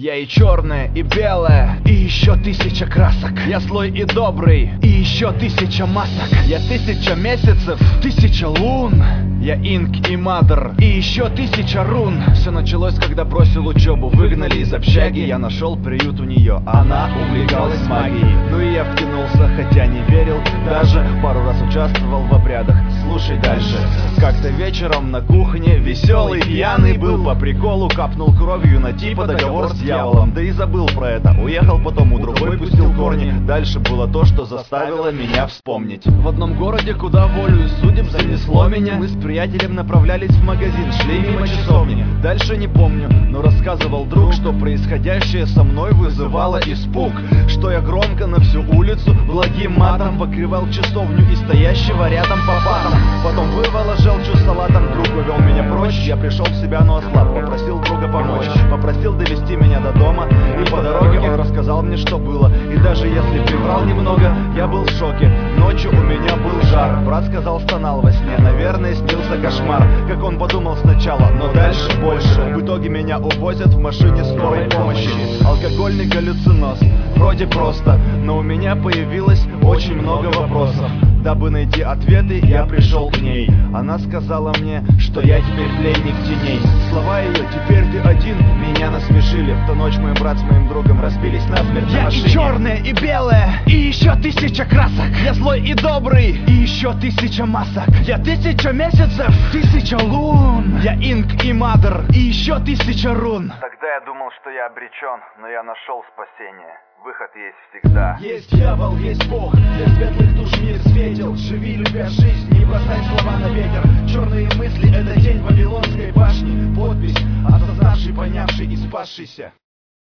Я и черное, и белое, и еще 1000 красок. Я злой и добрый, и еще 1000 масок. Я 1000 месяцев, 1000 лун. Я инк и мадр, и еще 1000 рун. Все началось, когда бросил учебу. Выгнали из общаги, я нашел приют у нее. Она увлекалась магией. Ну и я втянулся, хотя не верил. Даже пару раз участвовал в обрядах. Слушай дальше. Как-то вечером на кухне веселый, пьяный был. По приколу капнул кровью на типа договор с дьяволом. Да и забыл про это. Уехал потом, у другой пустил корни. Дальше было то, что заставило меня вспомнить. В одном городе, куда волею судеб занесло меня, мы с приятелем направлялись в магазин, шли мимо часовни. Дальше не помню, но рассказывал друг, что происходящее со мной вызывало испуг. Что я громко на всю улицу благим матом покрывал часовню и стоящего рядом папатом. Потом вырвало желчью салатом, друг увел меня прочь. Я пришел в себя, но ослаб, попросил друга помочь. Попросил довести меня до дома, и по дороге он рассказал мне, что было. И даже если приврал немного, я был в шоке. Ночью у меня был жар, брат сказал, стонал во сне. Наверное, снился кошмар, как он подумал сначала, но дальше больше. В итоге меня увозят в машине скорой помощи. Алкогольный галлюциноз, вроде просто, но у меня появилось очень много вопросов. Дабы найти ответы, я пришел к ней. Она сказала мне, что я теперь пленник теней. Слова ее «теперь ты один» меня насмешили. В ту ночь мой брат с моим другом разбились насмерть на машине. Я и черное, и белое, и еще 1000 красок. Я злой и добрый, и еще 1000 масок. Я 1000 месяцев, 1000 лун. Я инк и мадр, и еще 1000 рун. Тогда я думал, что я обречен, но я нашел спасение. Выход есть всегда. Есть дьявол, есть Бог, для светлых душ мир светил. Живи, любя жизнь, не бросай слова на ветер. Черные мысли — это тень Вавилонской башни. Подпись, осознавший, понявший и спасшийся.